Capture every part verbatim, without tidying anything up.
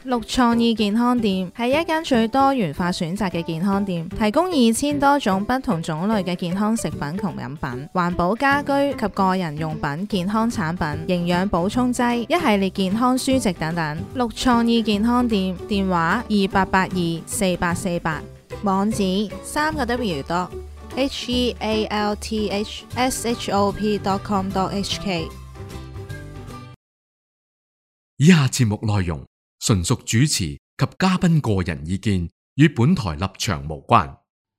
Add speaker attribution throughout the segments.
Speaker 1: 綠創意健康店係一間最多元化選擇嘅健康店，提供二千多種不同種類嘅健康食品同飲品、環保家居及個人用品、健康產品、營養補充劑、一系列健康書籍等等。綠創意健康店電話二八八二四八四八，網址三個 W dot H E A L T H S H O P dot com dot H K。
Speaker 2: 以下節目內容純屬主持及嘉賓個人意見，與本台立場無關。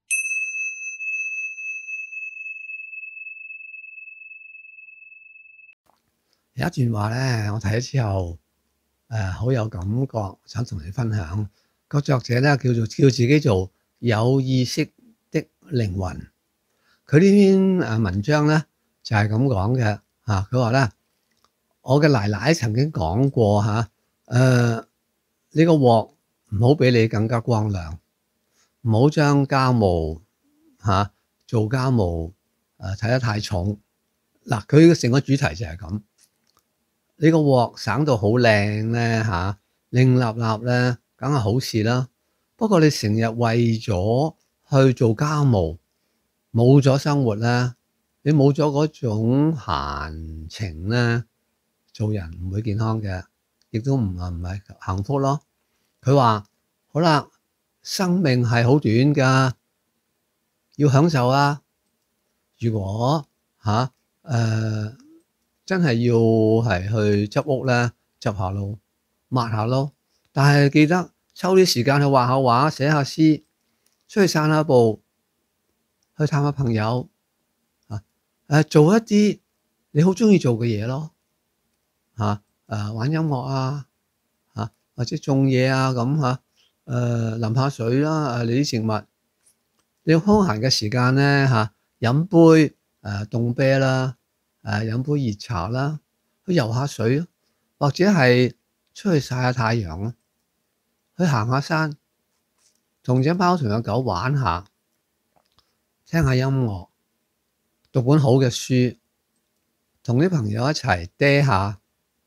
Speaker 3: 有一段話咧，我睇咗之後，誒好有感覺，想同你分享。個作者咧叫做叫自己做有意識的靈魂。佢呢篇誒文章咧就係咁講嘅嚇。佢話咧，我嘅奶奶曾經講過嚇，誒呢個鑊唔好比你更加光亮，唔好將家務嚇做家務誒睇得太重。嗱，佢嘅成個主題就係咁。你個鑊省到好靚咧嚇，靚立立咧，梗係好事啦。不過你成日為咗去做家務，冇咗生活咧，你冇咗嗰種閒情咧，做人唔會健康嘅，亦都唔係唔係幸福咯。佢話：好啦，生命係好短㗎，要享受啊！如果嚇誒、呃、真係要係去執屋咧，執下咯，抹下咯，但係記得抽啲時間去畫下畫、寫下詩，出去散下步，去探下朋友啊！誒，做一啲你好中意做嘅嘢咯嚇，誒玩音樂啊嚇，或者種嘢啊咁嚇，誒淋下水啦，誒你啲植物，你空閒嘅時間咧嚇，飲杯誒凍啤啦，誒飲杯熱茶啦，去游下水，或者係出去曬下太陽啦，去行下山，同隻貓同隻狗玩下，聽下音樂，讀本好嘅書，同啲朋友一齊嗲下，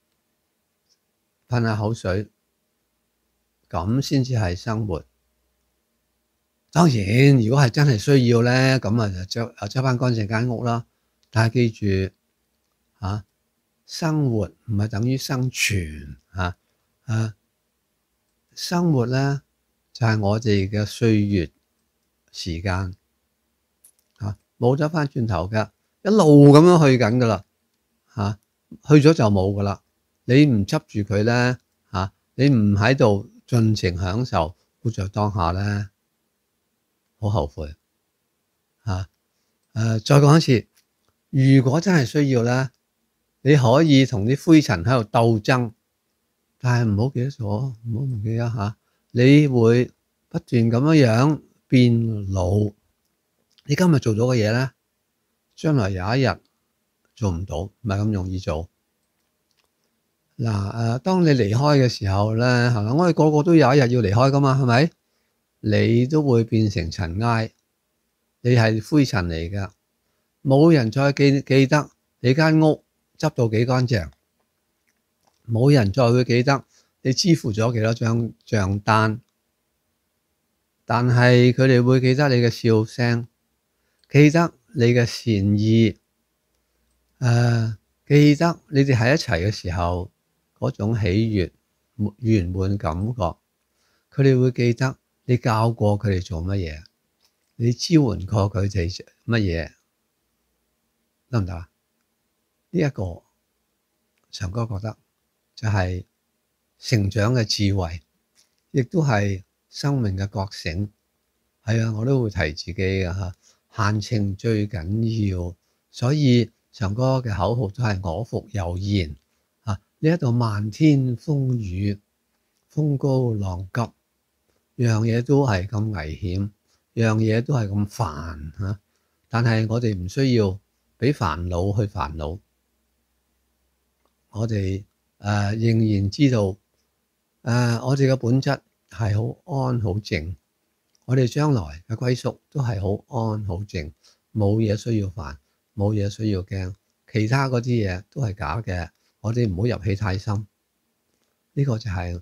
Speaker 3: 噴下口水，咁先至係生活。當然，如果係真係需要咧，咁啊就執啊執翻乾淨間屋啦。但係記住嚇、啊，生活唔係等於生存嚇。誒、啊，生活咧就係、是、我哋嘅歲月時間嚇，冇得翻轉頭㗎，一路咁樣去緊㗎啦嚇，去咗就冇㗎啦。你唔執住佢咧嚇，你唔喺度盡情享受活在當下咧，好後悔嚇。誒、啊呃，再講一次，如果真係需要咧，你可以同啲灰塵喺度鬥爭，但係唔好記得咗，唔好唔記得嚇。你會不斷咁樣樣變老。你今日做到嘅嘢咧，將來有一日做唔到，唔係咁容易做。嗱誒、呃，當你離開嘅時候咧，係咪？我哋個個都有一日要離開噶嘛，係咪？你都會變成塵埃，你係灰塵嚟㗎，冇人再記記得你間屋執到幾乾淨，冇人再會記得你支付咗幾多張帳單，但係佢哋會記得你嘅笑聲，記得你嘅善意，誒、呃，記得你哋喺一齊嘅時候嗰種喜悅、圓滿感覺，佢哋會記得你教過佢哋做乜嘢，你支援過佢哋乜嘢，得唔得啊？呢、這、一個長哥覺得就係成長嘅智慧，亦都係生命嘅覺醒。係啊，我都會提自己嘅嚇，閒情最緊要。所以長哥嘅口號都係我復猶賢嚇。呢一度漫天風雨，風高浪急，樣嘢都係咁危險，樣嘢都係咁煩嚇。但係我哋唔需要俾煩惱去煩惱。我哋誒、呃、仍然知道誒、呃，我哋嘅本質係好安好靜。我哋將來嘅歸宿都係好安好靜，冇嘢需要煩，冇嘢需要驚，其他嗰啲嘢都係假嘅。我哋唔好入戲太深。呢、這個就係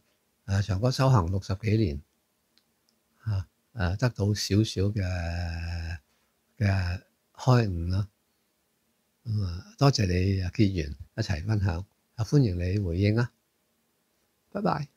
Speaker 3: 誒長哥修行六十幾年嚇，誒得到少少嘅嘅開悟啦。咁啊，多謝你結緣一齊分享，啊歡迎你回應啊，拜拜。